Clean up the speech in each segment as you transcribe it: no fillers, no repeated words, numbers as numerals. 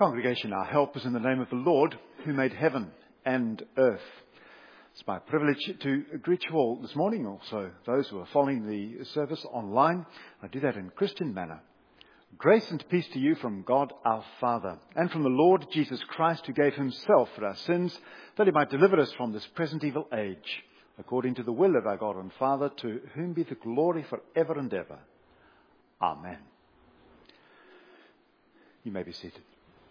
Congregation, our help is in the name of the Lord, who made heaven and earth. It's my privilege to greet you all this morning, also those who are following the service online. I do that in a Christian manner. Grace and peace to you from God our Father, and from the Lord Jesus Christ, who gave himself for our sins, that he might deliver us from this present evil age, according to the will of our God and Father, to whom be the glory for ever and ever. Amen. You may be seated.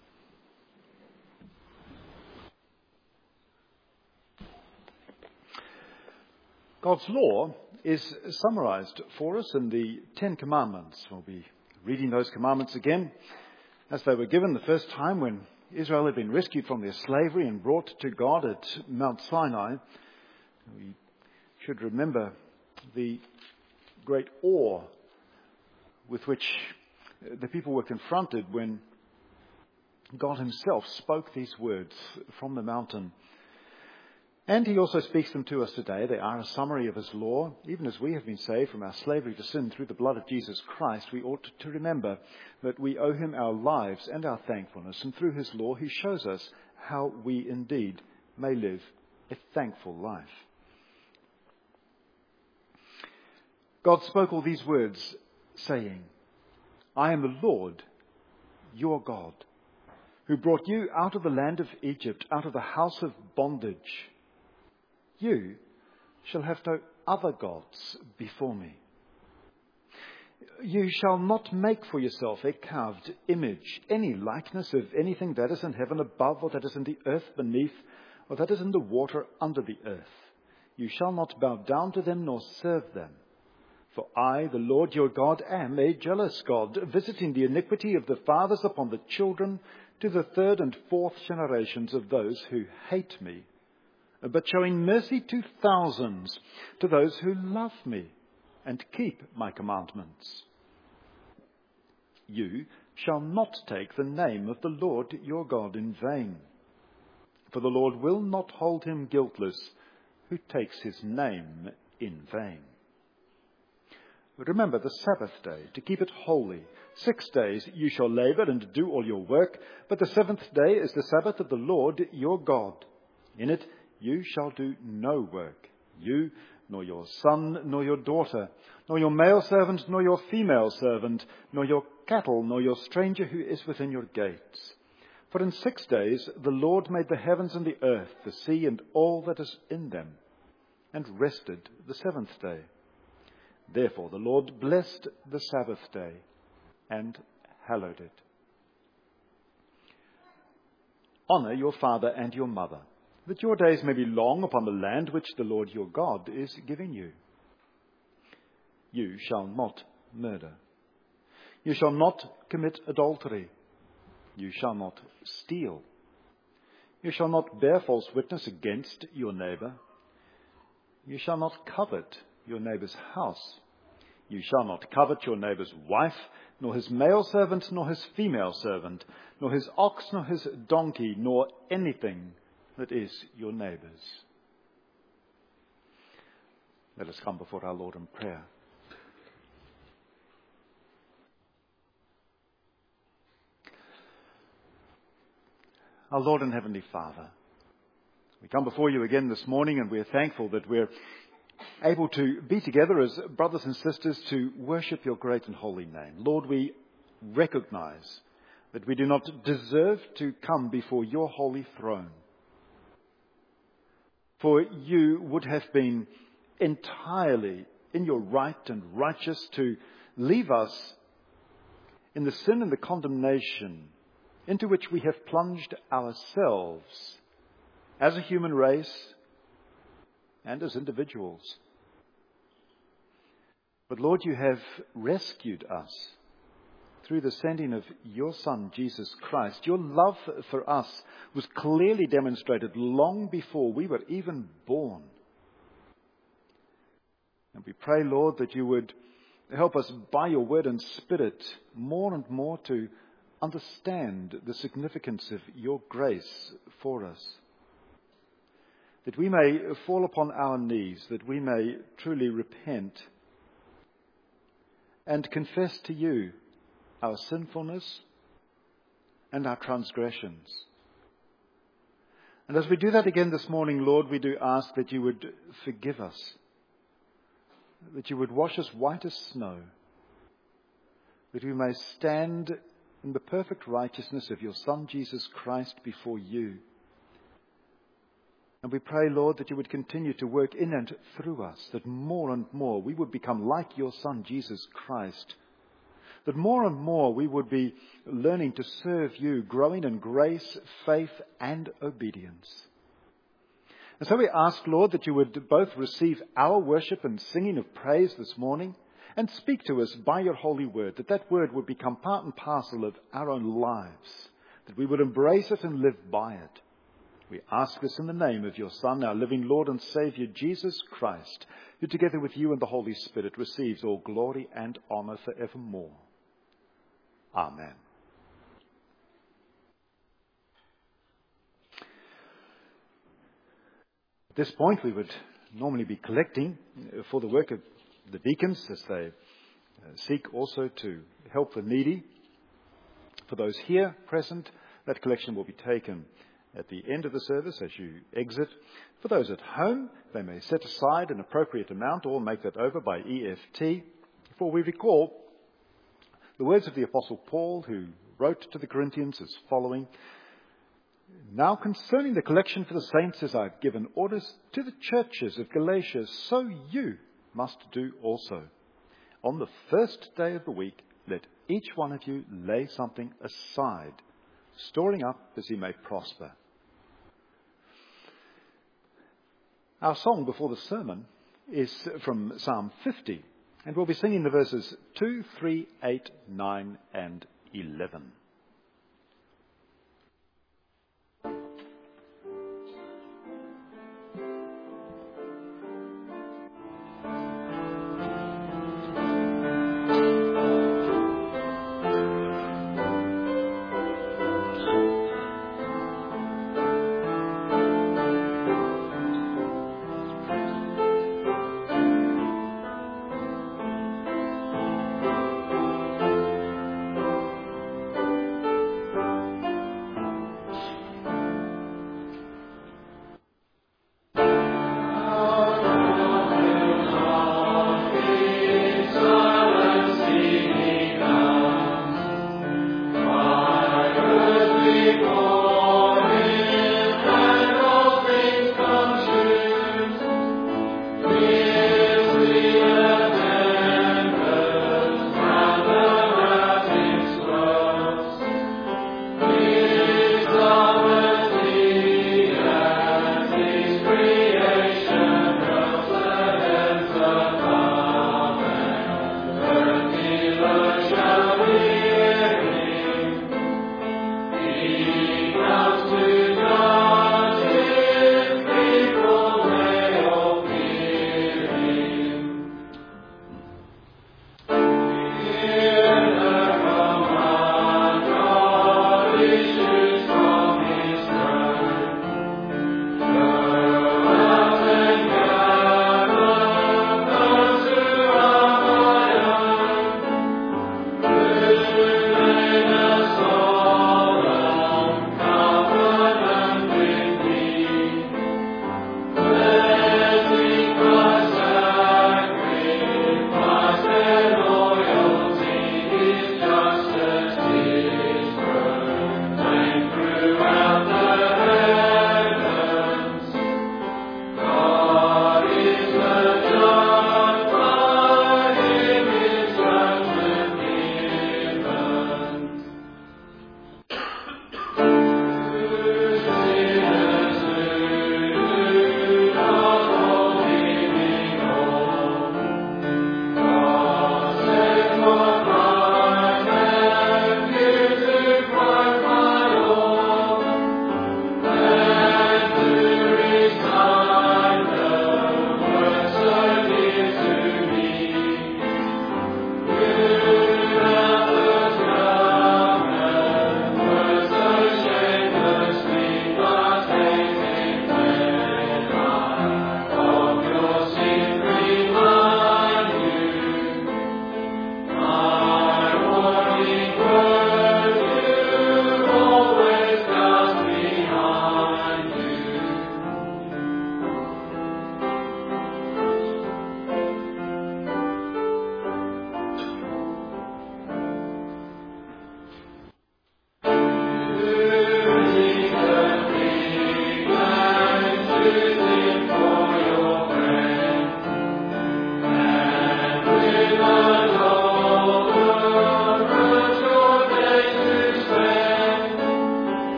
God's law is summarized for us in the Ten Commandments. We'll be reading those commandments again as they were given the first time when Israel had been rescued from their slavery and brought to God at Mount Sinai. We should remember the great awe with which the people were confronted when God himself spoke these words from the mountain. And he also speaks them to us today. They are a summary of his law. Even as we have been saved from our slavery to sin through the blood of Jesus Christ, we ought to remember that we owe him our lives and our thankfulness. And through his law, he shows us how we indeed may live a thankful life. God spoke all these words, saying, I am the Lord, your God, who brought you out of the land of Egypt, out of the house of bondage. You shall have no other gods before me. You shall not make for yourself a carved image, any likeness of anything that is in heaven above, or that is in the earth beneath, or that is in the water under the earth. You shall not bow down to them nor serve them. For I, the Lord your God, am a jealous God, visiting the iniquity of the fathers upon the children to the third and fourth generations of those who hate me, but showing mercy to thousands, to those who love me and keep my commandments. You shall not take the name of the Lord your God in vain, for the Lord will not hold him guiltless who takes his name in vain. Remember the Sabbath day, to keep it holy. 6 days you shall labor and do all your work, but the seventh day is the Sabbath of the Lord your God. In it you shall do no work, you, nor your son, nor your daughter, nor your male servant, nor your female servant, nor your cattle, nor your stranger who is within your gates. For in 6 days the Lord made the heavens and the earth, the sea and all that is in them, and rested the seventh day. Therefore the Lord blessed the Sabbath day and hallowed it. Honor your father and your mother, that your days may be long upon the land which the Lord your God is giving you. You shall not murder. You shall not commit adultery. You shall not steal. You shall not bear false witness against your neighbor. You shall not covet your neighbor's house. You shall not covet your neighbor's wife, nor his male servant, nor his female servant, nor his ox, nor his donkey, nor anything that is your neighbor's. Let us come before our Lord in prayer. Our Lord and Heavenly Father, we come before you again this morning, and we are thankful that we're able to be together as brothers and sisters to worship your great and holy name. Lord, we recognize that we do not deserve to come before your holy throne. For you would have been entirely in your right and righteous to leave us in the sin and the condemnation into which we have plunged ourselves as a human race and as individuals. But Lord, you have rescued us through the sending of your Son, Jesus Christ. Your love for us was clearly demonstrated long before we were even born. And we pray, Lord, that you would help us by your word and spirit more and more to understand the significance of your grace for us. That we may fall upon our knees, that we may truly repent and confess to you our sinfulness and our transgressions. And as we do that again this morning, Lord, we do ask that you would forgive us, that you would wash us white as snow, that we may stand in the perfect righteousness of your Son, Jesus Christ, before you. And we pray, Lord, that you would continue to work in and through us, that more and more we would become like your Son, Jesus Christ, that more and more we would be learning to serve you, growing in grace, faith, and obedience. And so we ask, Lord, that you would both receive our worship and singing of praise this morning, and speak to us by your holy word, that that word would become part and parcel of our own lives, that we would embrace it and live by it. We ask this in the name of your Son, our living Lord and Saviour, Jesus Christ, who together with you and the Holy Spirit receives all glory and honour forevermore. Amen. At this point, we would normally be collecting for the work of the deacons as they seek also to help the needy. For those here present, that collection will be taken at the end of the service as you exit. For those at home, they may set aside an appropriate amount or make that over by EFT. For we recall the words of the Apostle Paul, who wrote to the Corinthians as following: "Now concerning the collection for the saints, as I've given orders to the churches of Galatia, so you must do also. On the first day of the week, let each one of you lay something aside, storing up as he may prosper." Our song before the sermon is from Psalm 50, and we'll be singing the verses 2, 3, 8, 9, and 11.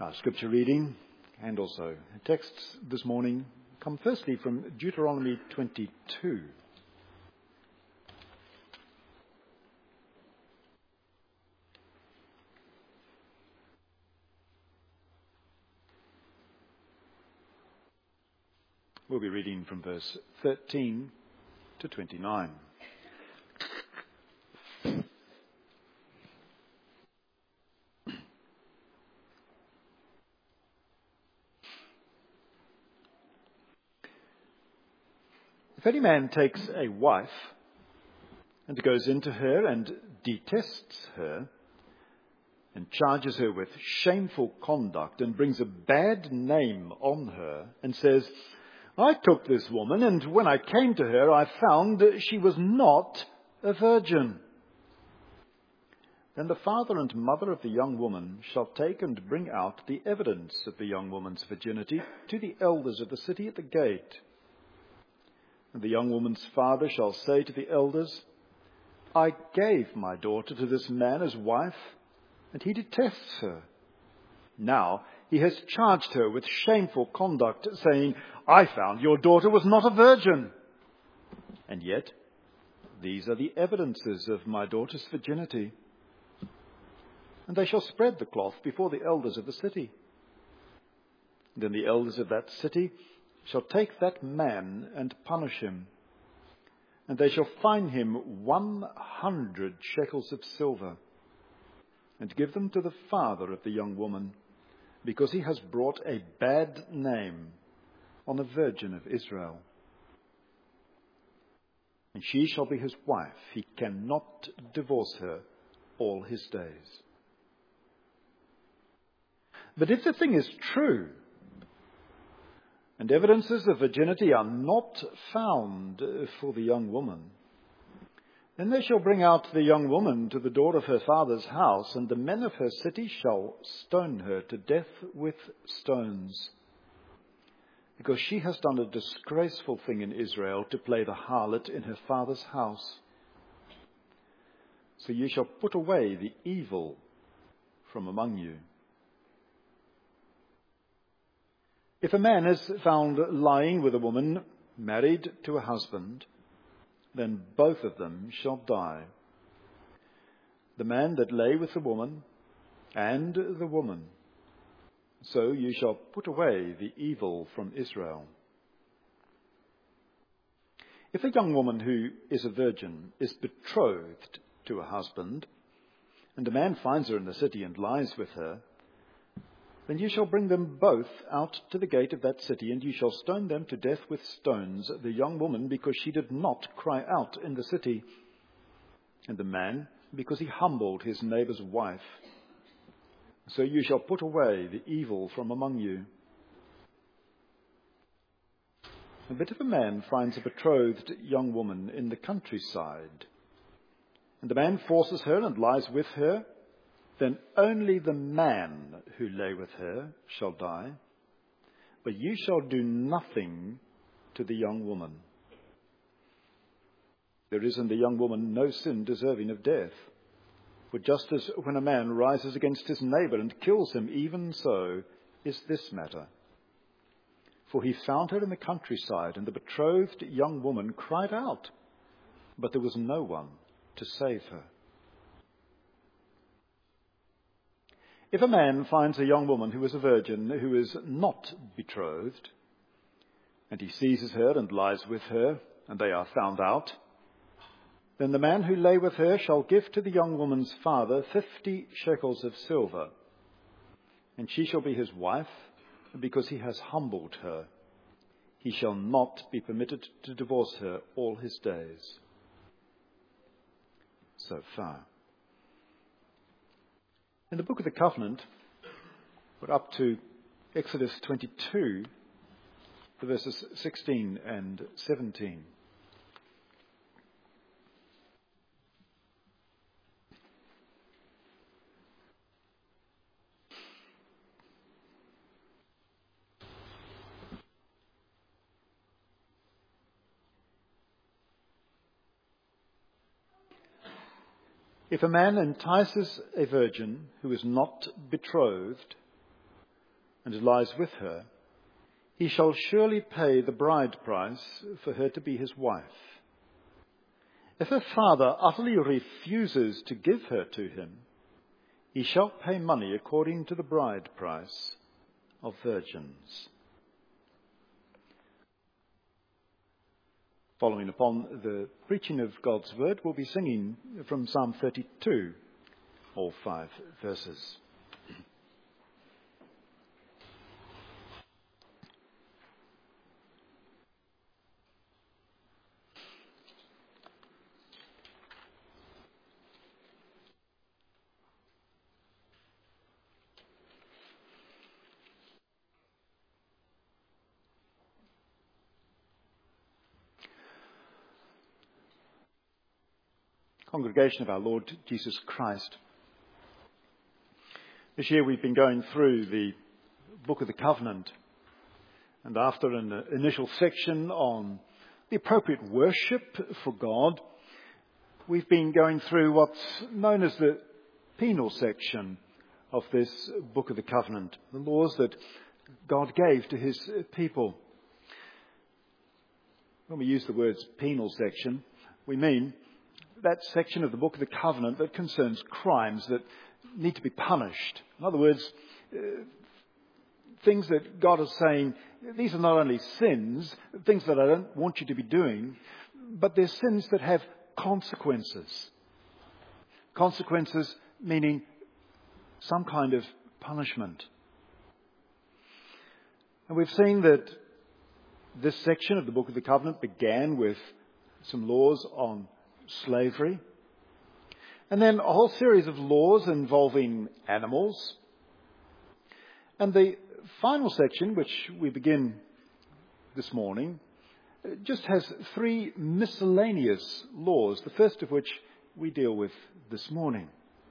Our scripture reading and also texts this morning come firstly from Deuteronomy 22. We'll be reading from verse 13 to 29. If any man takes a wife and goes into her and detests her and charges her with shameful conduct and brings a bad name on her and says, I took this woman, and when I came to her, I found she was not a virgin. Then the father and mother of the young woman shall take and bring out the evidence of the young woman's virginity to the elders of the city at the gate. And the young woman's father shall say to the elders, I gave my daughter to this man as wife, and he detests her. Now he has charged her with shameful conduct, saying, I found your daughter was not a virgin. And yet, these are the evidences of my daughter's virginity. And they shall spread the cloth before the elders of the city. Then the elders of that city shall take that man and punish him. And they shall fine him 100 shekels of silver, and give them to the father of the young woman, because he has brought a bad name on a virgin of Israel. And she shall be his wife. He cannot divorce her all his days. But if the thing is true, and evidences of virginity are not found for the young woman, then they shall bring out the young woman to the door of her father's house, and the men of her city shall stone her to death with stones, because she has done a disgraceful thing in Israel to play the harlot in her father's house. So you shall put away the evil from among you. If a man is found lying with a woman married to a husband, then both of them shall die. The man that lay with the woman and the woman. So you shall put away the evil from Israel. If a young woman who is a virgin is betrothed to a husband, and a man finds her in the city and lies with her, then you shall bring them both out to the gate of that city, and you shall stone them to death with stones, the young woman because she did not cry out in the city, and the man because he humbled his neighbor's wife. So you shall put away the evil from among you. But if a man finds a betrothed young woman in the countryside, and the man forces her and lies with her, then only the man who lay with her shall die, but you shall do nothing to the young woman. There is in the young woman no sin deserving of death. For just as when a man rises against his neighbor and kills him, even so is this matter. For he found her in the countryside, and the betrothed young woman cried out, but there was no one to save her. If a man finds a young woman who is a virgin, who is not betrothed, and he seizes her and lies with her, and they are found out, then the man who lay with her shall give to the young woman's father 50 shekels of silver, and she shall be his wife, because he has humbled her. He shall not be permitted to divorce her all his days. So far. In the book of the Covenant, we're up to Exodus 22, the verses 16 and 17. If a man entices a virgin who is not betrothed, and lies with her, he shall surely pay the bride price for her to be his wife. If her father utterly refuses to give her to him, he shall pay money according to the bride price of virgins. Following upon the preaching of God's word, we'll be singing from Psalm 32, all 5 verses. Congregation of our Lord Jesus Christ. This year we've been going through the Book of the Covenant, and after an initial section on the appropriate worship for God, we've been going through what's known as the penal section of this Book of the Covenant, the laws that God gave to his people. When we use the words penal section, we mean that section of the Book of the Covenant that concerns crimes that need to be punished. In other words, things that God is saying, these are not only sins, things that I don't want you to be doing, but they're sins that have consequences. Consequences meaning some kind of punishment. And we've seen that this section of the Book of the Covenant began with some laws on slavery, and then a whole series of laws involving animals. And the final section, which we begin this morning, just has 3 miscellaneous laws, the first of which we deal with this morning.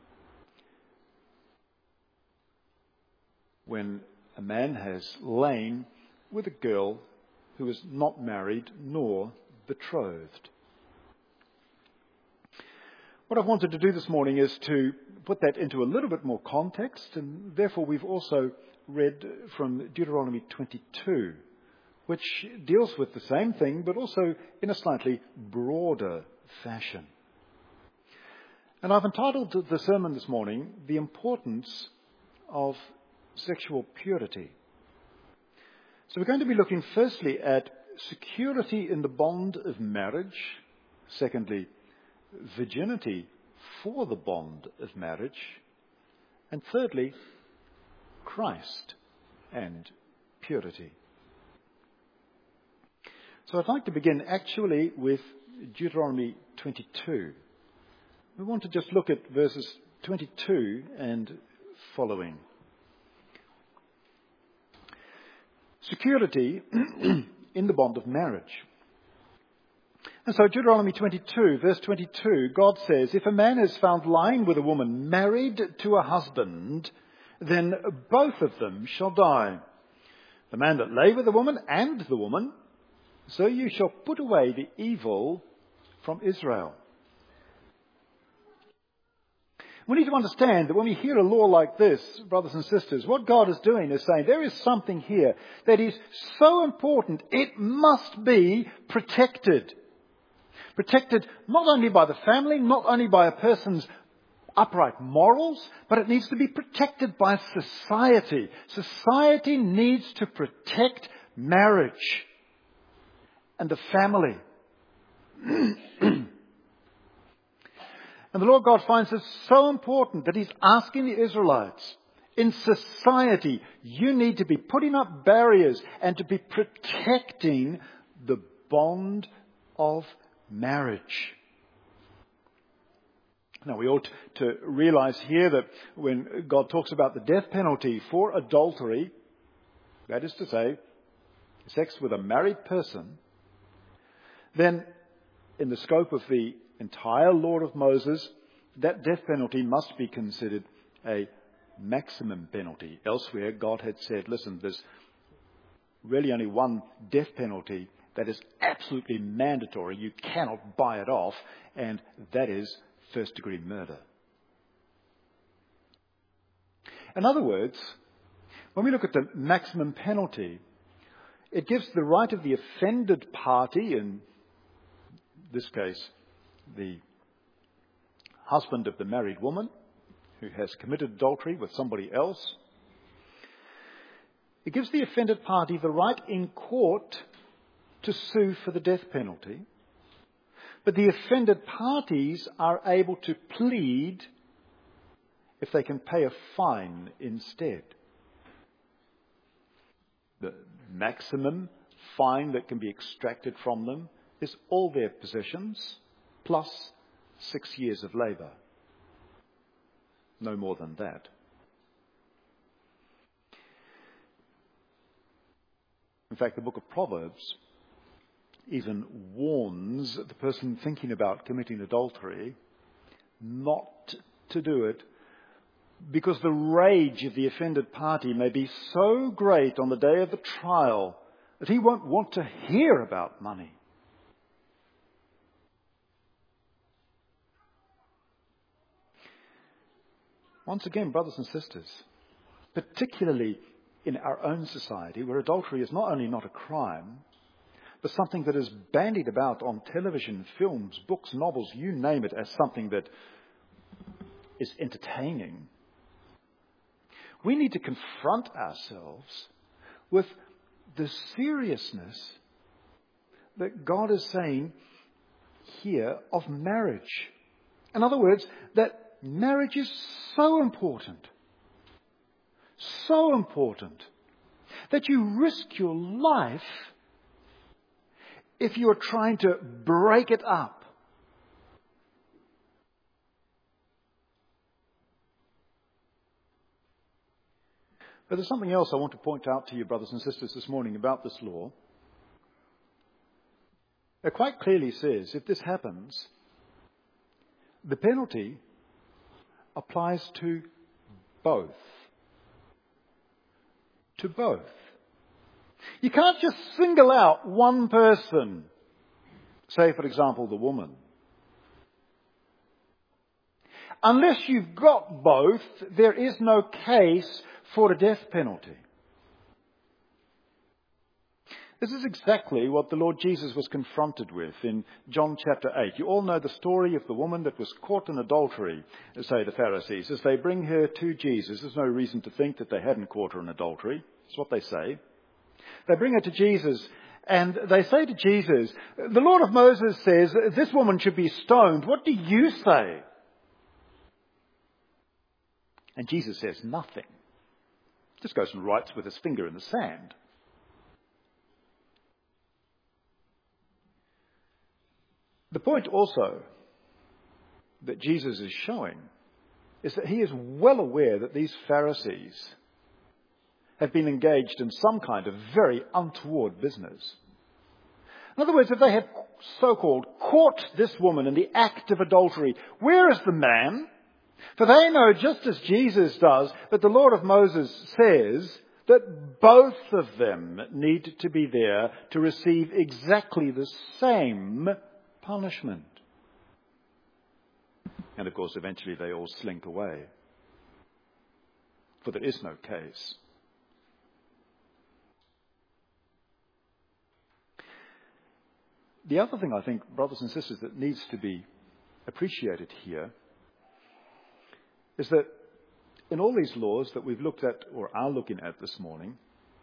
When a man has lain with a girl who is not married nor betrothed. What I've wanted to do this morning is to put that into a little bit more context, and therefore we've also read from Deuteronomy 22, which deals with the same thing, but also in a slightly broader fashion. And I've entitled the sermon this morning, The Importance of Sexual Purity. So we're going to be looking firstly at security in the bond of marriage, secondly, virginity for the bond of marriage, and thirdly, Christ and purity. So I'd like to begin actually with Deuteronomy 22. We want to just look at verses 22 and following. Security in the bond of marriage. And so Deuteronomy 22, verse 22, God says, if a man is found lying with a woman married to a husband, then both of them shall die. The man that lay with the woman and the woman, so you shall put away the evil from Israel. We need to understand that when we hear a law like this, brothers and sisters, what God is doing is saying there is something here that is so important, it must be protected. Protected not only by the family, not only by a person's upright morals, but it needs to be protected by society. Society needs to protect marriage and the family. And the Lord God finds this so important that He's asking the Israelites, in society, you need to be putting up barriers and to be protecting the bond of marriage. Now, we ought to realize here that when God talks about the death penalty for adultery, that is to say, sex with a married person, then in the scope of the entire law of Moses, that death penalty must be considered a maximum penalty. Elsewhere, God had said, listen, there's really only one death penalty that is absolutely mandatory. You cannot buy it off, and that is first-degree murder. In other words, When we look at the maximum penalty, it gives the right of the offended party, in this case, the husband of the married woman who has committed adultery with somebody else. It gives the offended party the right in court to sue for the death penalty, but the offended parties are able to plead if they can pay a fine instead. The maximum fine that can be extracted from them is all their possessions plus 6 years of labour. No more than that. In fact, the book of Proverbs even warns the person thinking about committing adultery not to do it, because the rage of the offended party may be so great on the day of the trial that he won't want to hear about money. Once again, brothers and sisters, particularly in our own society, where adultery is not only not a crime, but something that is bandied about on television, films, books, novels, you name it, as something that is entertaining, we need to confront ourselves with the seriousness that God is saying here of marriage. In other words, that marriage is so important, that you risk your life if you are trying to break it up. But there's something else I want to point out to you, brothers and sisters, this morning about this law. It quite clearly says, if this happens, the penalty applies to both. To both. You can't just single out one person, say, for example, the woman. Unless you've got both, there is no case for a death penalty. This is exactly what the Lord Jesus was confronted with in John chapter 8. You all know the story of the woman that was caught in adultery, say the Pharisees. As they bring her to Jesus, there's no reason to think that they hadn't caught her in adultery. That's what they say. They bring her to Jesus and they say to Jesus, the Lord of Moses says this woman should be stoned. What do you say? And Jesus says nothing. Just goes and writes with his finger in the sand. The point also that Jesus is showing is that he is well aware that these Pharisees have been engaged in some kind of very untoward business. In other words, if they had so-called caught this woman in the act of adultery, where is the man? For they know, just as Jesus does, that the Lord of Moses says that both of them need to be there to receive exactly the same punishment. And of course, eventually they all slink away. For there is no case. The other thing, I think, brothers and sisters, that needs to be appreciated here is that in all these laws that we've looked at or are looking at this morning,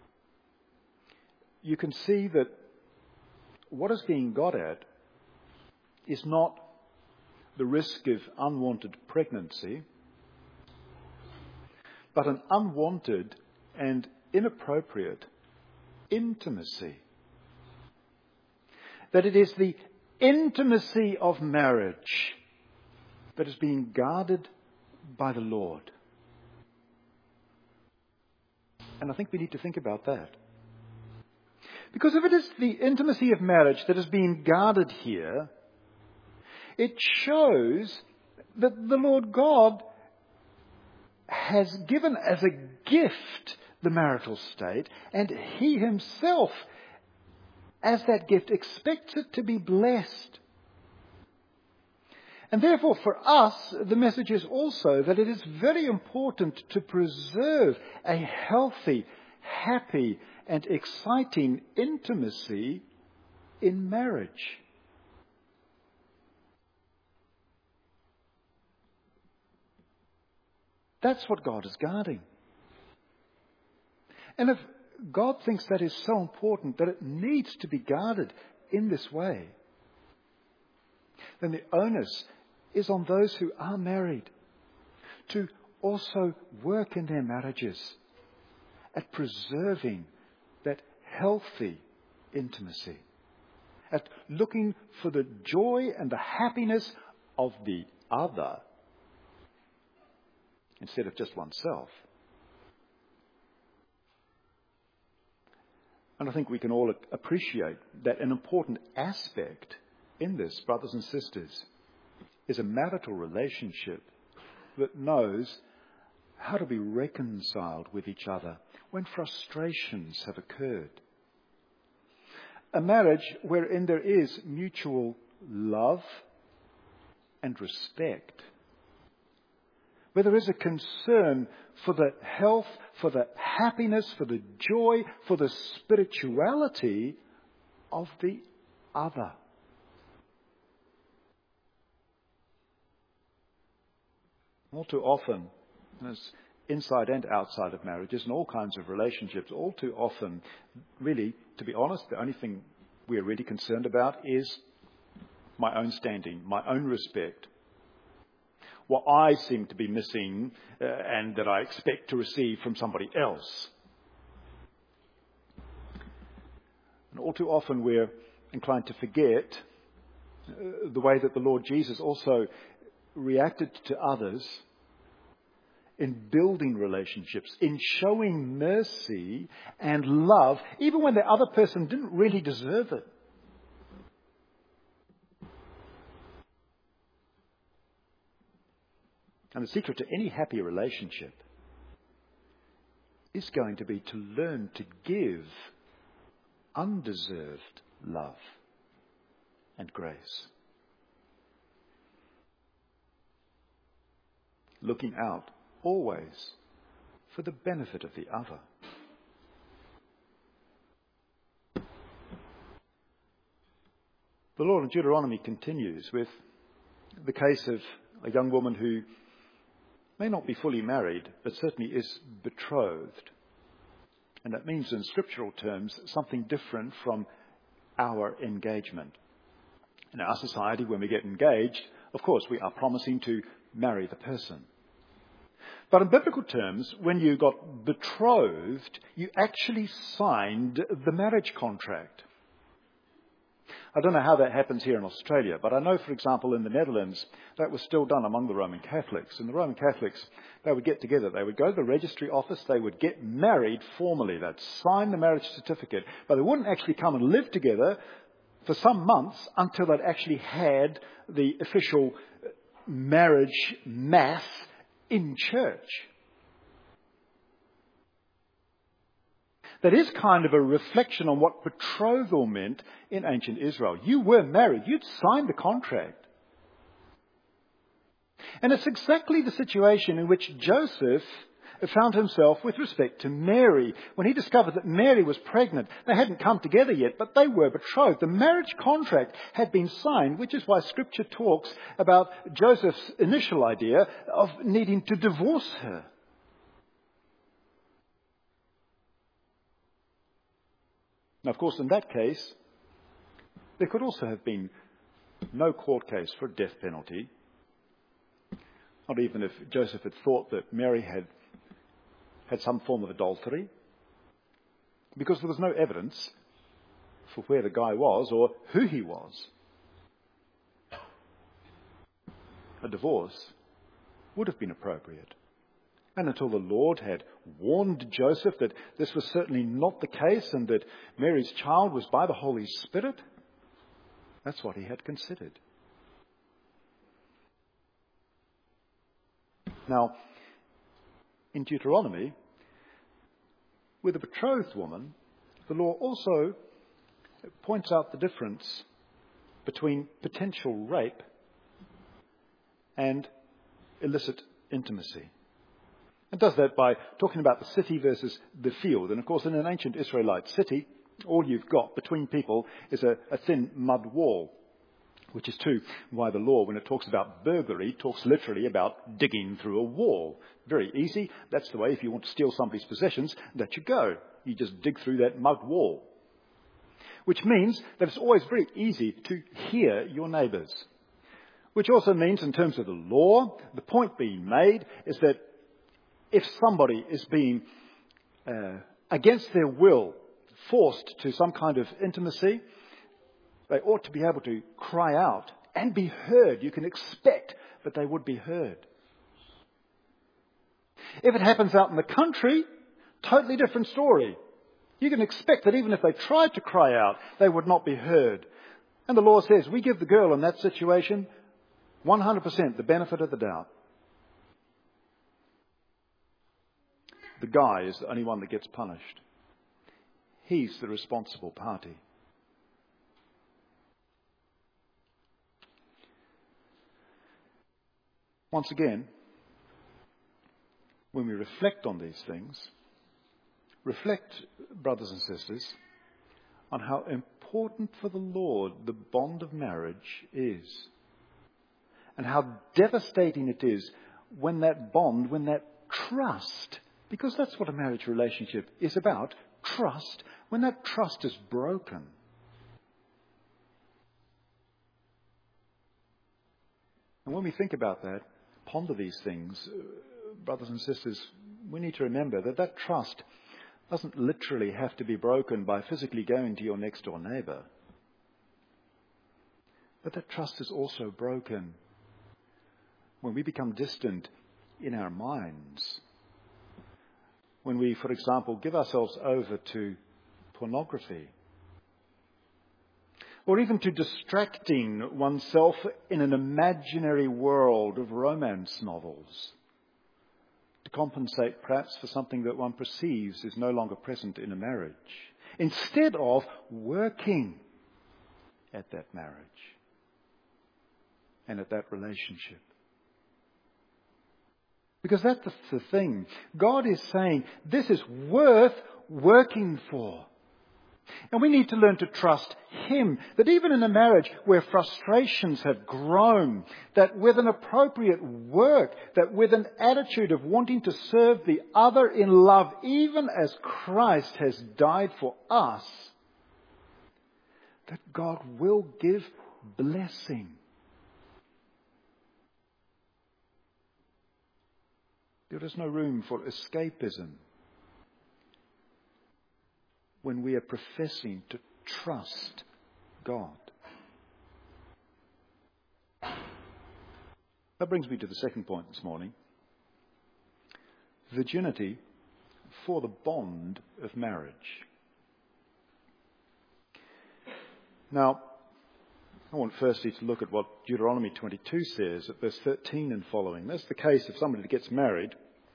you can see that what is being got at is not the risk of unwanted pregnancy, but an unwanted and inappropriate intimacy. That it is the intimacy of marriage that is being guarded by the Lord. And I think we need to think about that. Because if it is the intimacy of marriage that is being guarded here, it shows that the Lord God has given as a gift the marital state, and he himself, as that gift, expects it to be blessed. And therefore, for us, the message is also that it is very important to preserve a healthy, happy, and exciting intimacy in marriage. That's what God is guarding. And if God thinks that is so important that it needs to be guarded in this way, then the onus is on those who are married to also work in their marriages at preserving that healthy intimacy, at looking for the joy and the happiness of the other instead of just oneself. And I think we can all appreciate that an important aspect in this, brothers and sisters, is a marital relationship that knows how to be reconciled with each other when frustrations have occurred. A marriage wherein there is mutual love and respect, where there is a concern for the health, for the happiness, for the joy, for the spirituality of the other. All too often, as inside and outside of marriages and all kinds of relationships, all too often, really, to be honest, the only thing we're really concerned about is my own standing, my own respect. What I seem to be missing and that I expect to receive from somebody else. And all too often we're inclined to forget the way that the Lord Jesus also reacted to others in building relationships, in showing mercy and love, even when the other person didn't really deserve it. And the secret to any happy relationship is going to be to learn to give undeserved love and grace. Looking out always for the benefit of the other. The Lord in Deuteronomy continues with the case of a young woman who may not be fully married, but certainly is betrothed. And that means in scriptural terms something different from our engagement. In our society, when we get engaged, of course, we are promising to marry the person. But in biblical terms, when you got betrothed, you actually signed the marriage contract. I don't know how that happens here in Australia, but I know, for example, in the Netherlands, that was still done among the Roman Catholics. And the Roman Catholics, they would get together, they would go to the registry office, they would get married formally, they'd sign the marriage certificate, but they wouldn't actually come and live together for some months until they'd actually had the official marriage mass in church. That is kind of a reflection on what betrothal meant in ancient Israel. You were married. You'd signed the contract. And it's exactly the situation in which Joseph found himself with respect to Mary. When he discovered that Mary was pregnant, they hadn't come together yet, but they were betrothed. The marriage contract had been signed, which is why Scripture talks about Joseph's initial idea of needing to divorce her. Now, of course, in that case, there could also have been no court case for a death penalty. Not even if Joseph had thought that Mary had some form of adultery, because there was no evidence for where the guy was or who he was. A divorce would have been appropriate. And until the Lord had warned Joseph that this was certainly not the case and that Mary's child was by the Holy Spirit, that's what he had considered. Now, in Deuteronomy, with a betrothed woman, the law also points out the difference between potential rape and illicit intimacy. It does that by talking about the city versus the field. And of course, in an ancient Israelite city, all you've got between people is a thin mud wall, which is too why the law, when it talks about burglary, talks literally about digging through a wall. Very easy. That's the way, if you want to steal somebody's possessions, that you go. You just dig through that mud wall. Which means that it's always very easy to hear your neighbours. Which also means, in terms of the law, the point being made is that if somebody is being, against their will, forced to some kind of intimacy, they ought to be able to cry out and be heard. You can expect that they would be heard. If it happens out in the country, totally different story. You can expect that even if they tried to cry out, they would not be heard. And the law says we give the girl in that situation 100% the benefit of the doubt. The guy is the only one that gets punished. He's the responsible party. Once again, when we reflect on these things, reflect, brothers and sisters, on how important for the Lord the bond of marriage is. And how devastating it is when that bond, when that trust, because that's what a marriage relationship is about, trust, when that trust is broken. And when we think about that, ponder these things, brothers and sisters, we need to remember that that trust doesn't literally have to be broken by physically going to your next door neighbour. But that trust is also broken when we become distant in our minds. When we, for example, give ourselves over to pornography. Or even to distracting oneself in an imaginary world of romance novels. To compensate perhaps for something that one perceives is no longer present in a marriage. Instead of working at that marriage and at that relationship. Because that's the thing. God is saying this is worth working for. And we need to learn to trust Him. That even in a marriage where frustrations have grown, that with an appropriate work, that with an attitude of wanting to serve the other in love, even as Christ has died for us, that God will give blessing. There is no room for escapism when we are professing to trust God. That brings me to the second point this morning. Virginity for the bond of marriage. Now, I want firstly to look at what Deuteronomy 22 says at verse 13 and following. That's the case if somebody gets married.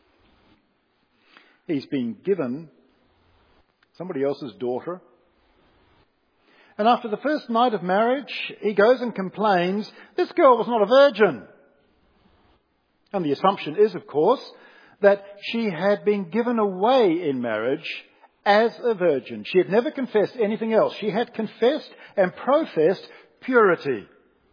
He's been given somebody else's daughter. And after the first night of marriage, he goes and complains, this girl was not a virgin. And the assumption is, of course, that she had been given away in marriage as a virgin. She had never confessed anything else. She had confessed and professed purity.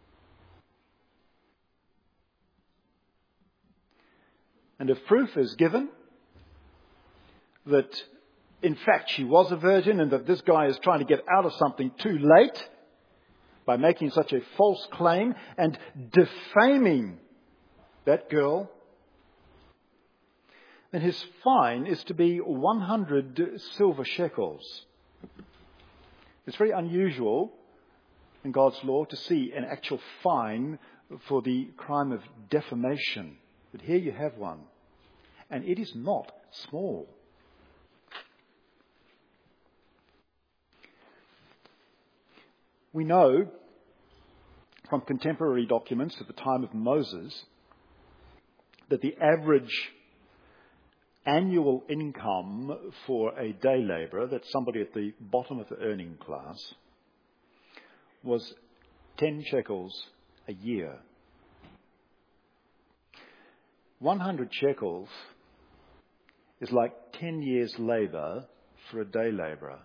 And if proof is given that in fact she was a virgin and that this guy is trying to get out of something too late by making such a false claim and defaming that girl, then his fine is to be 100 silver shekels. It's very unusual in God's law to see an actual fine for the crime of defamation. But here you have one. And it is not small. We know from contemporary documents at the time of Moses that the average annual income for a day labourer, that's somebody at the bottom of the earning class, was 10 shekels a year. 100 shekels is like 10 years' labour for a day labourer.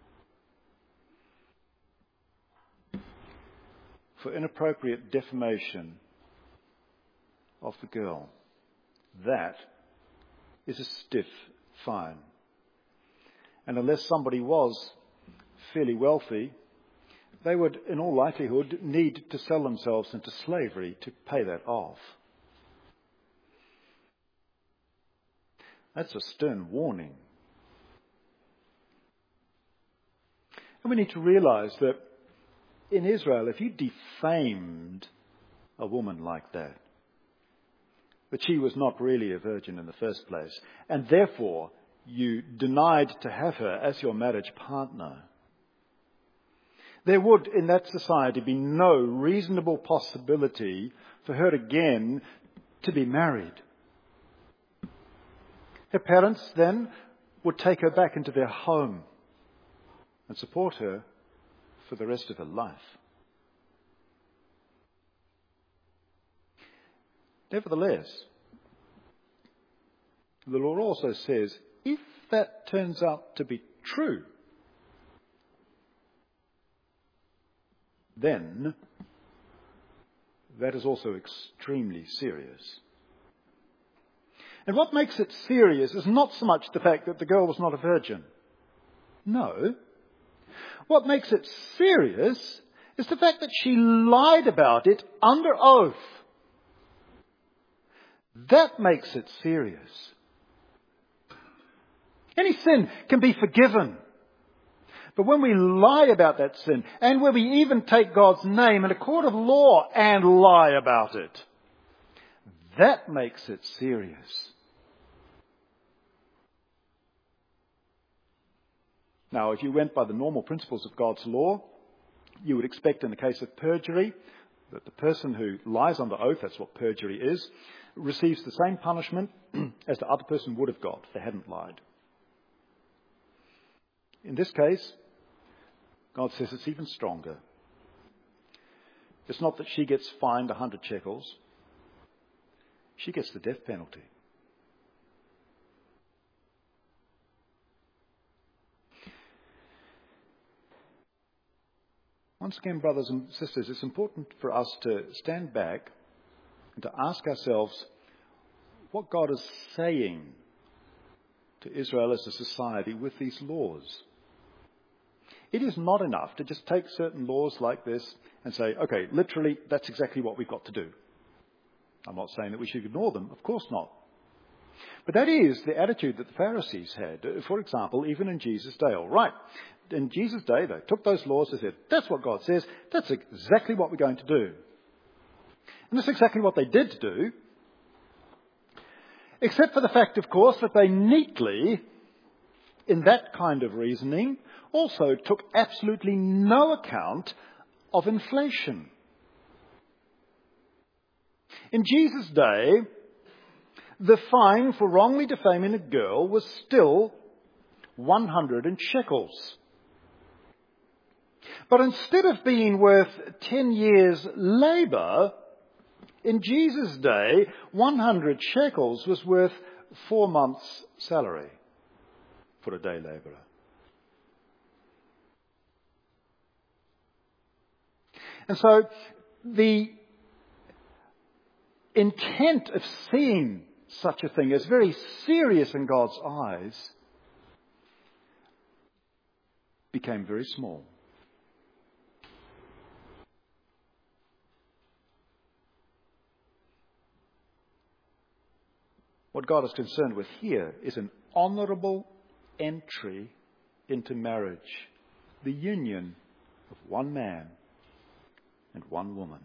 For inappropriate defamation of the girl. That is a stiff fine. And unless somebody was fairly wealthy, they would, in all likelihood, need to sell themselves into slavery to pay that off. That's a stern warning. And we need to realize that in Israel, if you defamed a woman like that she was not really a virgin in the first place, and therefore you denied to have her as your marriage partner, there would in that society be no reasonable possibility for her again to be married. Her parents then would take her back into their home and support her for the rest of her life. Nevertheless, the law also says, if that turns out to be true, then that is also extremely serious. And what makes it serious is not so much the fact that the girl was not a virgin. No. What makes it serious is the fact that she lied about it under oath. That makes it serious. Any sin can be forgiven. But when we lie about that sin, and when we even take God's name in a court of law and lie about it, that makes it serious. Now, if you went by the normal principles of God's law, you would expect in the case of perjury that the person who lies under oath, that's what perjury is, receives the same punishment as the other person would have got if they hadn't lied. In this case, God says it's even stronger. It's not that she gets fined 100 shekels. She gets the death penalty. Once again, brothers and sisters, it's important for us to stand back and to ask ourselves what God is saying to Israel as a society with these laws. It is not enough to just take certain laws like this and say, okay, literally, that's exactly what we've got to do. I'm not saying that we should ignore them. Of course not. But that is the attitude that the Pharisees had. For example, even in Jesus' day. All right. In Jesus' day, they took those laws and said, that's what God says. That's exactly what we're going to do. And that's exactly what they did do. Except for the fact, of course, that they neatly, in that kind of reasoning, also took absolutely no account of inflation. In Jesus' day, the fine for wrongly defaming a girl was still 100 shekels. But instead of being worth 10 years' labour, in Jesus' day, 100 shekels was worth 4 months' salary for a day labourer. And so the intent of seeing such a thing as very serious in God's eyes became very small. What God is concerned with here is an honourable entry into marriage, the union of one man and one woman.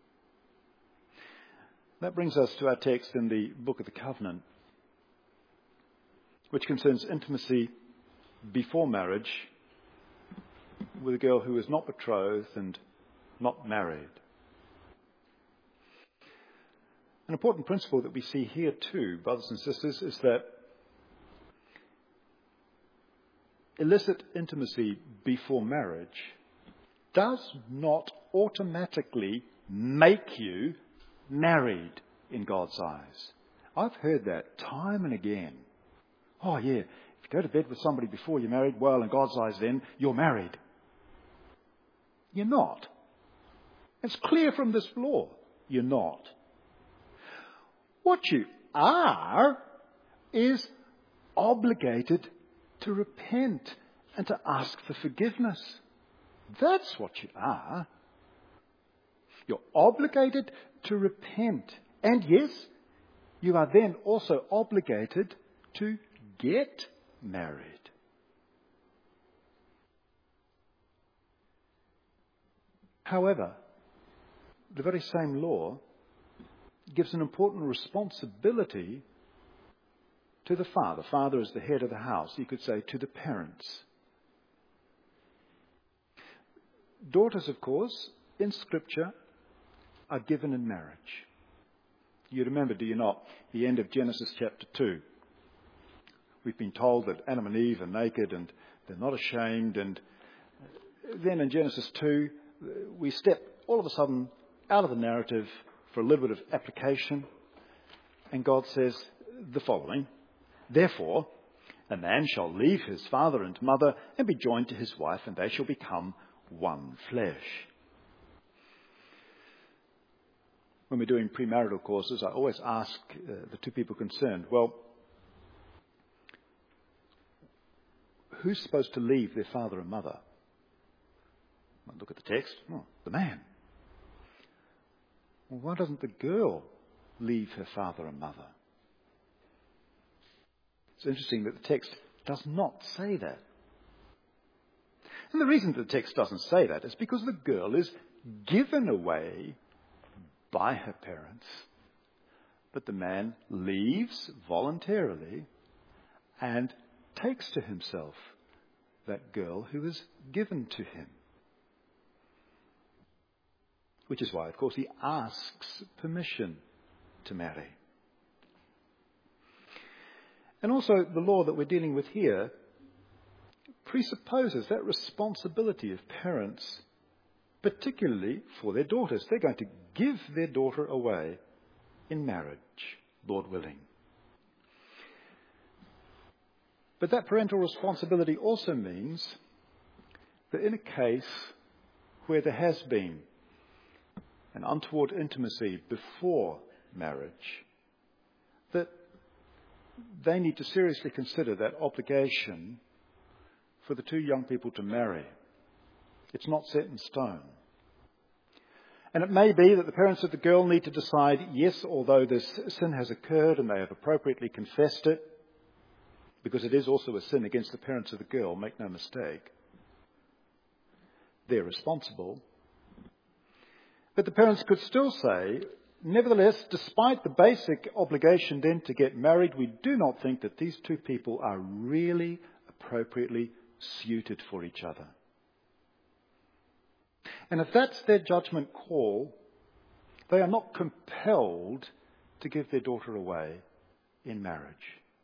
That brings us to our text in the Book of the Covenant, which concerns intimacy before marriage with a girl who is not betrothed and not married. An important principle that we see here too, brothers and sisters, is that illicit intimacy before marriage does not automatically make you married in God's eyes. I've heard that time and again. Oh yeah, if you go to bed with somebody before you're married, well, in God's eyes then, you're married. You're not. It's clear from this law. You're not. What you are is obligated to repent and to ask for forgiveness. That's what you are. You're obligated to repent. And yes, you are then also obligated to get married. However, the very same law gives an important responsibility to the father. Father is the head of the house. You could say to the parents. Daughters, of course, in Scripture are given in marriage. You remember, do you not, the end of Genesis chapter 2. We've been told that Adam and Eve are naked and they're not ashamed. And then in Genesis 2, we step all of a sudden out of the narrative for a little bit of application. And God says the following: Therefore, a man shall leave his father and mother and be joined to his wife, and they shall become one flesh. When we're doing premarital courses, I always ask the two people concerned, well, who's supposed to leave their father and mother? I look at the text. Oh, the man. Well, why doesn't the girl leave her father and mother? It's interesting that the text does not say that. And the reason that the text doesn't say that is because the girl is given away by her parents, but the man leaves voluntarily and takes to himself that girl who is given to him. Which is why, of course, he asks permission to marry. And also, the law that we're dealing with here presupposes that responsibility of parents, particularly for their daughters. They're going to give their daughter away in marriage, Lord willing. But that parental responsibility also means that in a case where there has been an untoward intimacy before marriage, that they need to seriously consider that obligation for the two young people to marry. It's not set in stone. And it may be that the parents of the girl need to decide, yes, although this sin has occurred and they have appropriately confessed it, because it is also a sin against the parents of the girl, make no mistake. They're responsible. But the parents could still say, nevertheless, despite the basic obligation then to get married, we do not think that these two people are really appropriately suited for each other. And if that's their judgment call, they are not compelled to give their daughter away in marriage.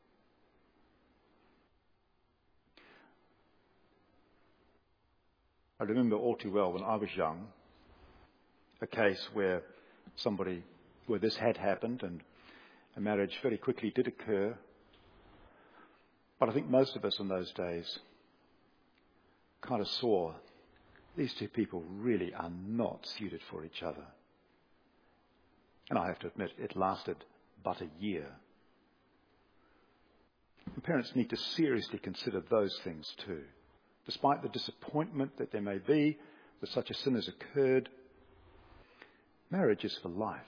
I remember all too well when I was young, a case where this had happened and a marriage very quickly did occur. But I think most of us in those days kind of saw these two people really are not suited for each other. And I have to admit, it lasted but a year. And parents need to seriously consider those things too. Despite the disappointment that there may be that such a sin has occurred, marriage is for life.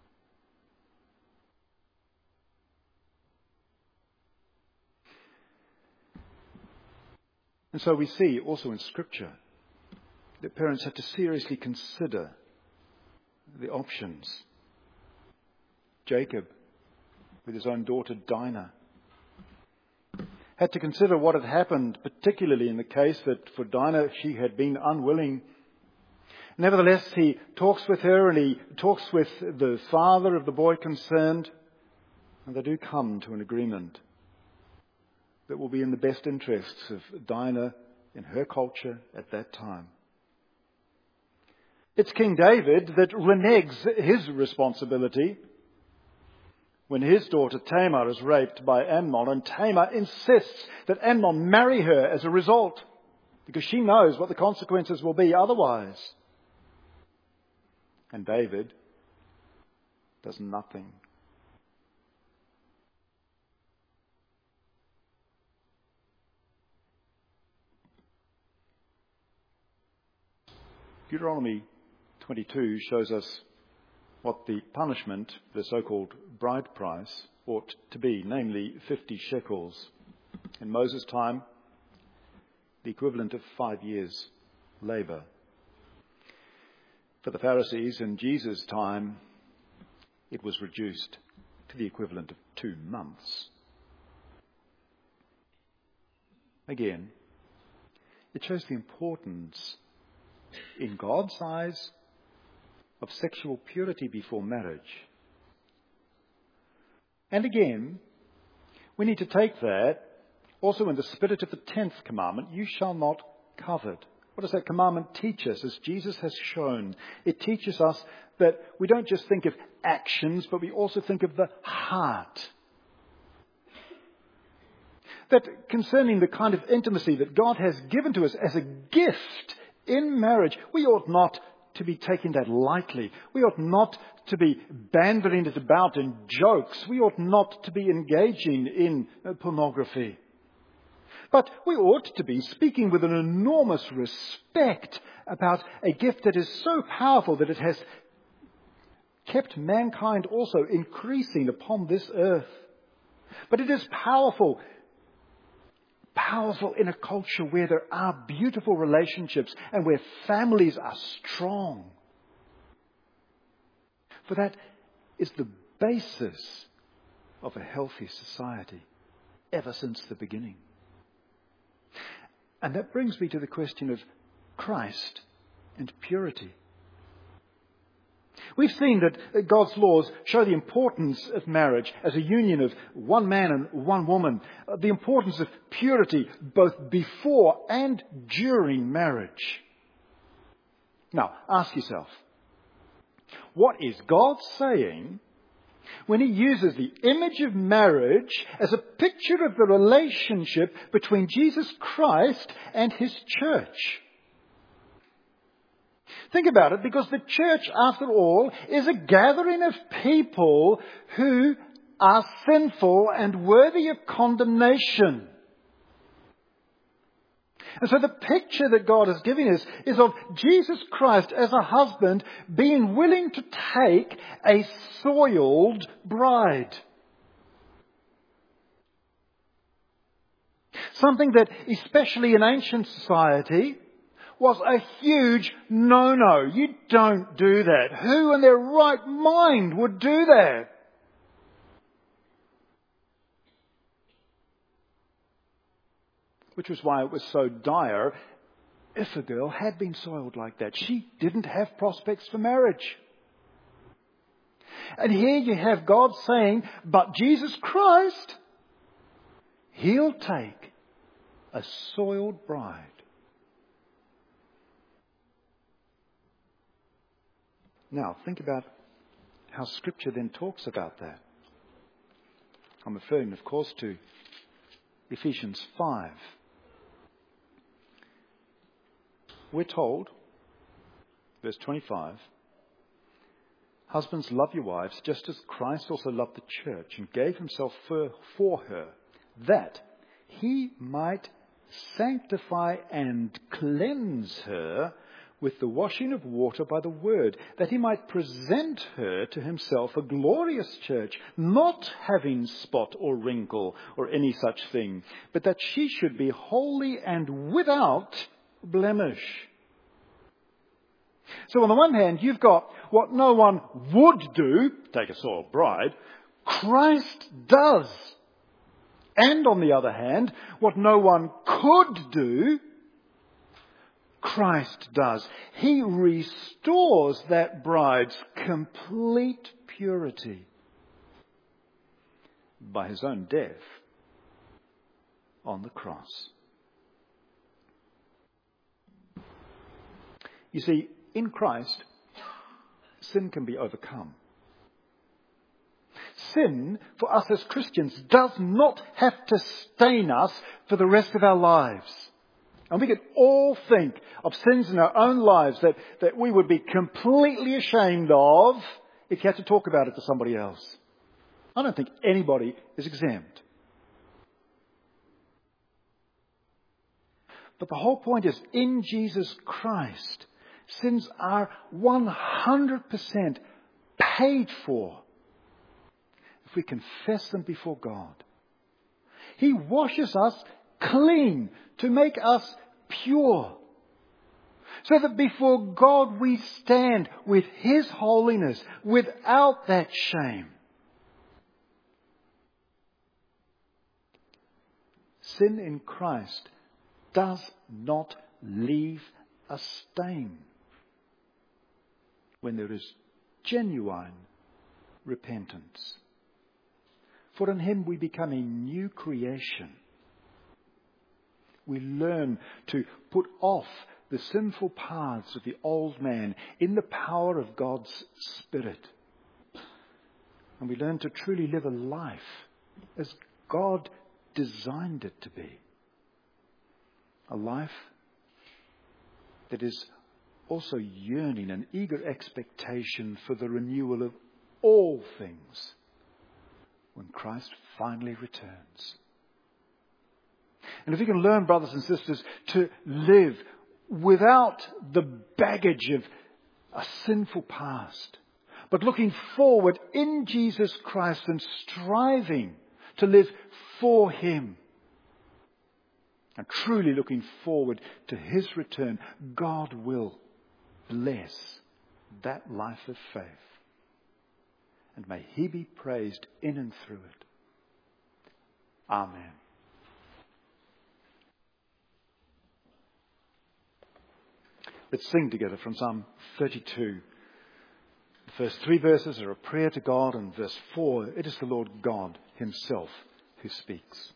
And so we see also in Scripture that parents have to seriously consider the options. Jacob, with his own daughter Dinah, had to consider what had happened, particularly in the case that for Dinah she had been unwilling. Nevertheless, he talks with her and he talks with the father of the boy concerned, and they do come to an agreement that will be in the best interests of Dinah in her culture at that time. It's King David that reneges his responsibility when his daughter Tamar is raped by Amnon, and Tamar insists that Amnon marry her as a result, because she knows what the consequences will be otherwise. And David does nothing. Deuteronomy 22 shows us what the punishment, the so-called bride price, ought to be, namely 50 shekels. In Moses' time, the equivalent of 5 years' labour. For the Pharisees in Jesus' time, it was reduced to the equivalent of 2 months. Again, it shows the importance, in God's eyes, of sexual purity before marriage. And again, we need to take that also in the spirit of the 10th commandment, you shall not covet. What does that commandment teach us? As Jesus has shown, it teaches us that we don't just think of actions, but we also think of the heart. That concerning the kind of intimacy that God has given to us as a gift in marriage, we ought not to be taking that lightly. We ought not to be bandering it about in jokes. We ought not to be engaging in pornography. But we ought to be speaking with an enormous respect about a gift that is so powerful that it has kept mankind also increasing upon this earth. But it is powerful in a culture where there are beautiful relationships and where families are strong. For that is the basis of a healthy society ever since the beginning. And that brings me to the question of Christ and purity. We've seen that God's laws show the importance of marriage as a union of one man and one woman, the importance of purity both before and during marriage. Now, ask yourself, what is God saying when he uses the image of marriage as a picture of the relationship between Jesus Christ and his church? Think about it, because the church, after all, is a gathering of people who are sinful and worthy of condemnation. And so the picture that God is giving us is of Jesus Christ as a husband being willing to take a soiled bride. Something that, especially in ancient society, was a huge no-no. You don't do that. Who in their right mind would do that? Which was why it was so dire if a girl had been soiled like that. She didn't have prospects for marriage. And here you have God saying, but Jesus Christ, he'll take a soiled bride. Now, think about how Scripture then talks about that. I'm referring, of course, to Ephesians 5. We're told, verse 25, husbands, love your wives, just as Christ also loved the church and gave himself for her, that he might sanctify and cleanse her with the washing of water by the word, that he might present her to himself a glorious church, not having spot or wrinkle or any such thing, but that she should be holy and without blemish. So on the one hand, you've got what no one would do, take a soiled bride, Christ does. And on the other hand, what no one could do, Christ does. He restores that bride's complete purity by his own death on the cross. You see, in Christ, sin can be overcome. sin for us as Christians does not have to stain us for the rest of our lives. And we could all think of sins in our own lives that we would be completely ashamed of if you had to talk about it to somebody else. I don't think anybody is exempt. But the whole point is, in Jesus Christ, sins are 100% paid for if we confess them before God. He washes us clean to make us pure, so that before God we stand with His holiness, without that shame. Sin in Christ does not leave a stain when there is genuine repentance. For in Him we become a new creation. We learn to put off the sinful paths of the old man in the power of God's Spirit. And we learn to truly live a life as God designed it to be. A life that is also yearning and eager expectation for the renewal of all things when Christ finally returns. And if we can learn, brothers and sisters, to live without the baggage of a sinful past, but looking forward in Jesus Christ and striving to live for Him, and truly looking forward to His return, God will bless that life of faith. And may He be praised in and through it. Amen. Let's sing together from Psalm 32. The first 3 verses are a prayer to God, and verse 4, it is the Lord God Himself who speaks.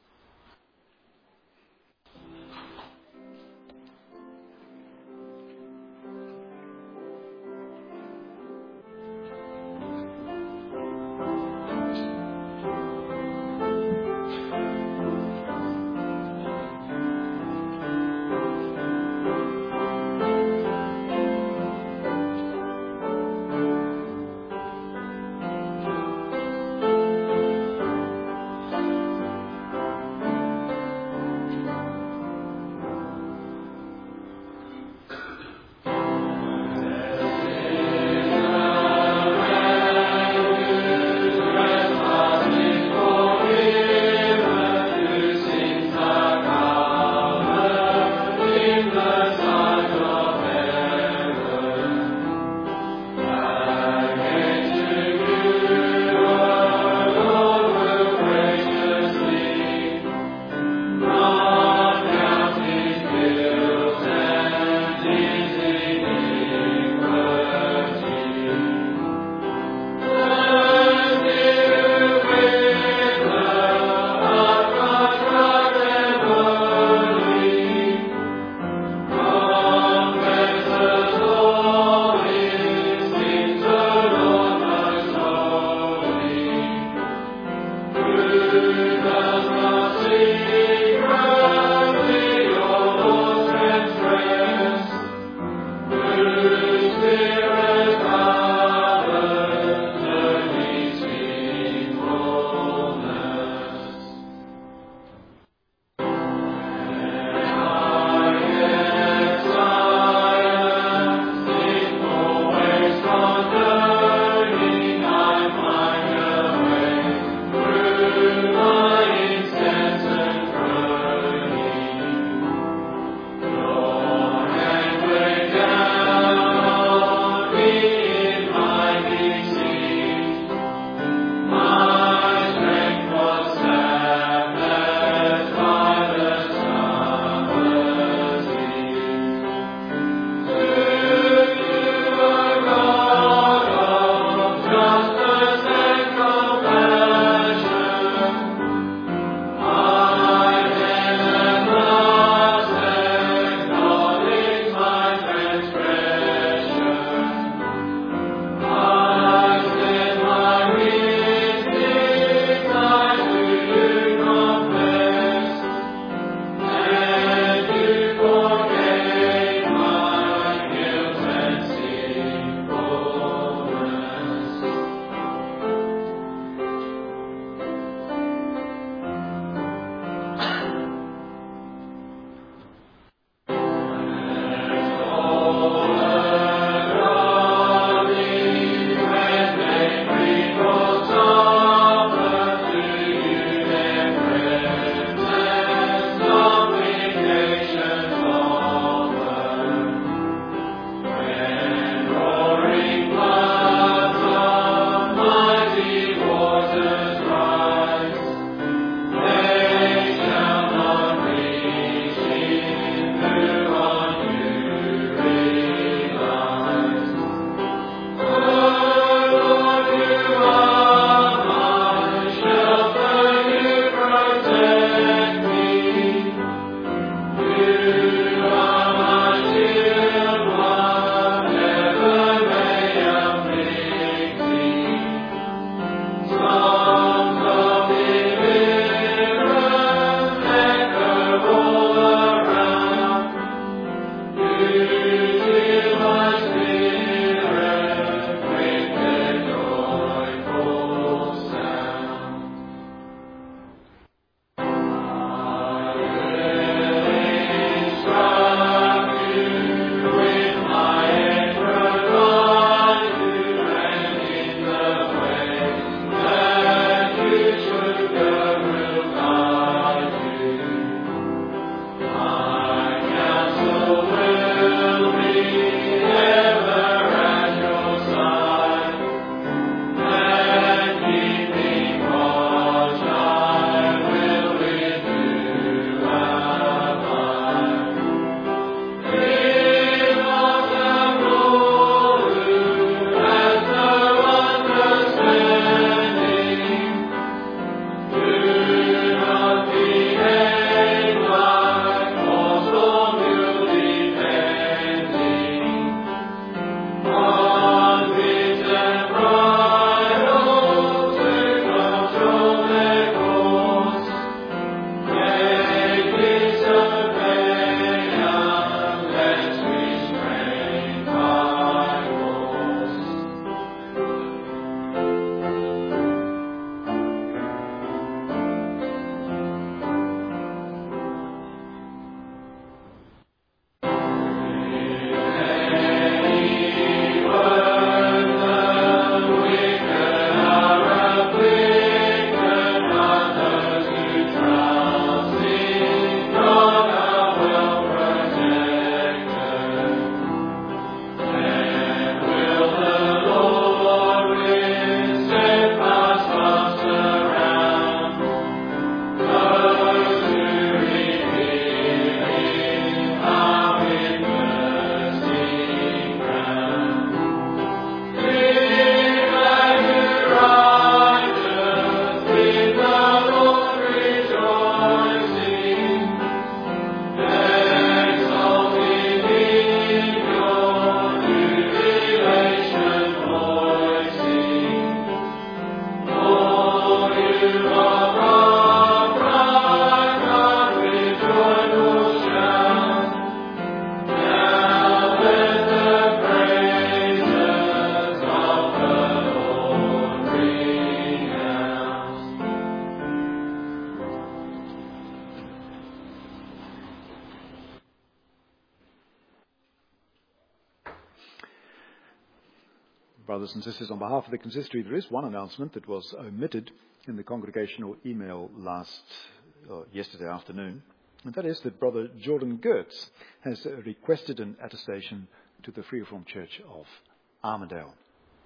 Brothers and sisters, on behalf of the consistory, there is one announcement that was omitted in the congregational email yesterday afternoon, and that is that Brother Jordan Gertz has requested an attestation to the Free Reformed Church of Armadale.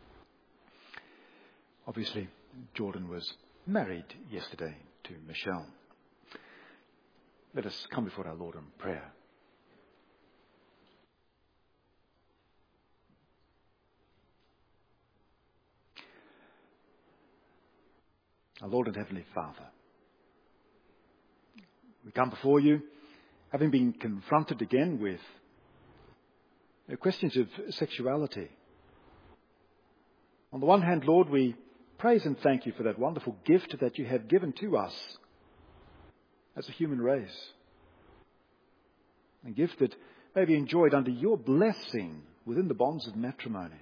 Obviously, Jordan was married yesterday to Michelle. Let us come before our Lord in prayer. Our Lord and Heavenly Father, we come before you, having been confronted again with questions of sexuality. On the one hand, Lord, we praise and thank you for that wonderful gift that you have given to us as a human race. A gift that may be enjoyed under your blessing within the bonds of matrimony.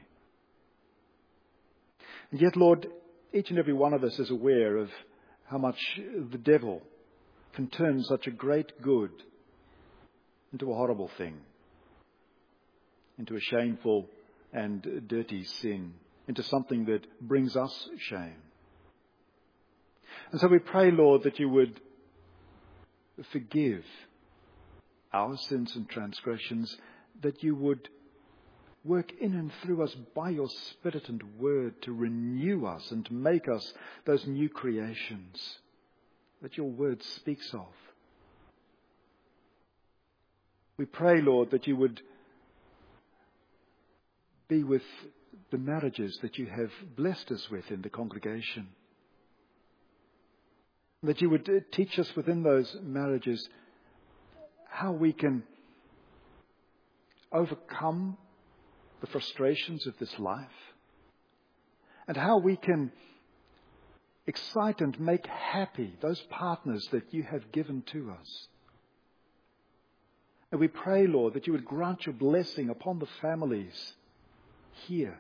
And yet, Lord, each and every one of us is aware of how much the devil can turn such a great good into a horrible thing, into a shameful and dirty sin, into something that brings us shame. And so we pray, Lord, that you would forgive our sins and transgressions, that you would work in and through us by your Spirit and Word to renew us and to make us those new creations that your Word speaks of. We pray, Lord, that you would be with the marriages that you have blessed us with in the congregation. That you would teach us within those marriages how we can overcome the frustrations of this life, and how we can excite and make happy those partners that you have given to us. And we pray, Lord, that you would grant your blessing upon the families here.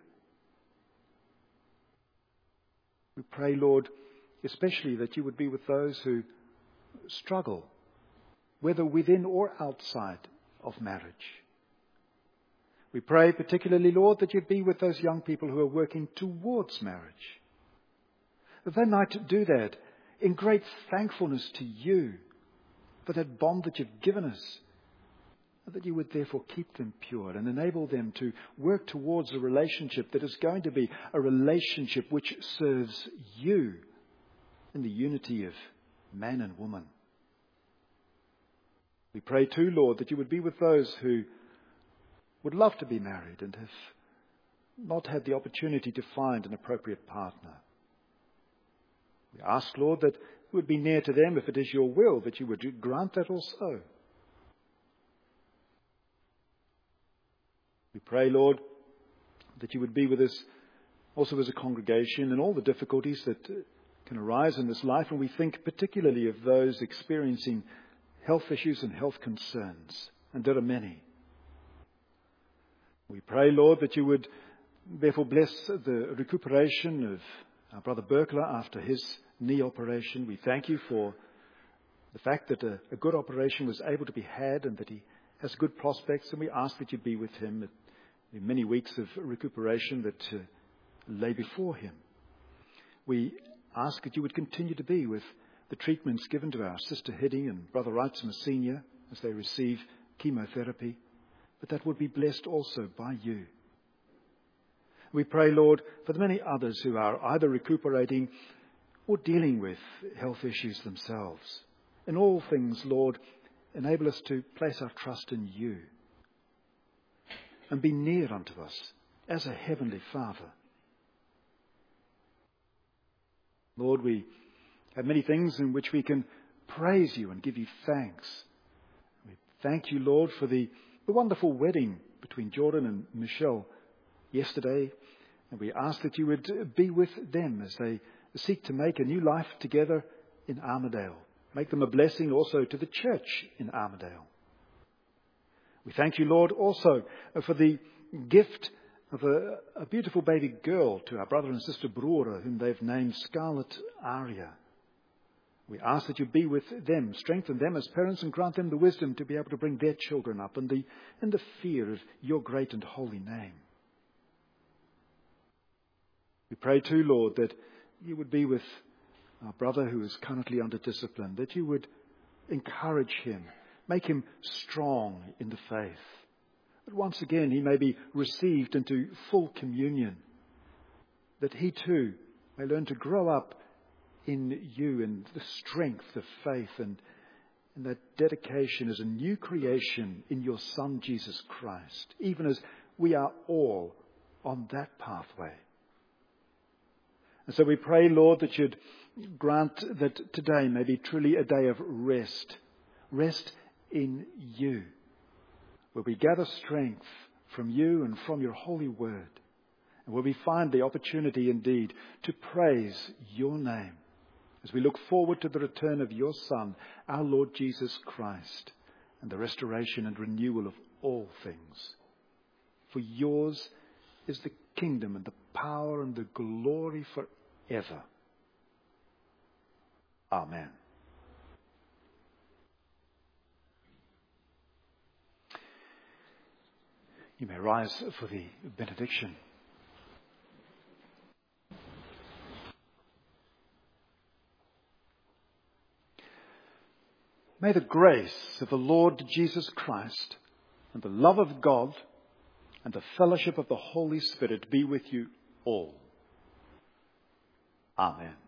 We pray, Lord, especially that you would be with those who struggle, whether within or outside of marriage. We pray particularly, Lord, that you'd be with those young people who are working towards marriage, that they might do that in great thankfulness to you for that bond that you've given us, and that you would therefore keep them pure and enable them to work towards a relationship that is going to be a relationship which serves you in the unity of man and woman. We pray too, Lord, that you would be with those who would love to be married and have not had the opportunity to find an appropriate partner. We ask, Lord, that you would be near to them if it is your will, that you would grant that also. We pray, Lord, that you would be with us also as a congregation in all the difficulties that can arise in this life, and we think particularly of those experiencing health issues and health concerns, and there are many. We pray, Lord, that you would therefore bless the recuperation of our brother Berkler after his knee operation. We thank you for the fact that a good operation was able to be had and that he has good prospects, and we ask that you be with him in many weeks of recuperation that lay before him. We ask that you would continue to be with the treatments given to our sister Hiddy and brother Wrightsma Sr. as they receive chemotherapy, but that would be blessed also by you. We pray, Lord, for the many others who are either recuperating or dealing with health issues themselves. In all things, Lord, enable us to place our trust in you and be near unto us as a heavenly Father. Lord, we have many things in which we can praise you and give you thanks. We thank you, Lord, for the wonderful wedding between Jordan and Michelle yesterday, and we ask that you would be with them as they seek to make a new life together in Armadale. Make them a blessing also to the church in Armadale. We thank you, Lord, also for the gift of a beautiful baby girl to our brother and sister Brora, whom they've named Scarlet Aria. We ask that you be with them, strengthen them as parents, and grant them the wisdom to be able to bring their children up in the fear of your great and holy name. We pray too, Lord, that you would be with our brother who is currently under discipline, that you would encourage him, make him strong in the faith, that once again he may be received into full communion, that he too may learn to grow up in you in the strength of faith and in that dedication as a new creation in your Son, Jesus Christ, even as we are all on that pathway. And so we pray, Lord, that you'd grant that today may be truly a day of rest in you, where we gather strength from you and from your holy word, and where we find the opportunity indeed to praise your name as we look forward to the return of your Son, our Lord Jesus Christ, and the restoration and renewal of all things. For yours is the kingdom and the power and the glory forever. Amen. You may rise for the benediction. May the grace of the Lord Jesus Christ and the love of God and the fellowship of the Holy Spirit be with you all. Amen.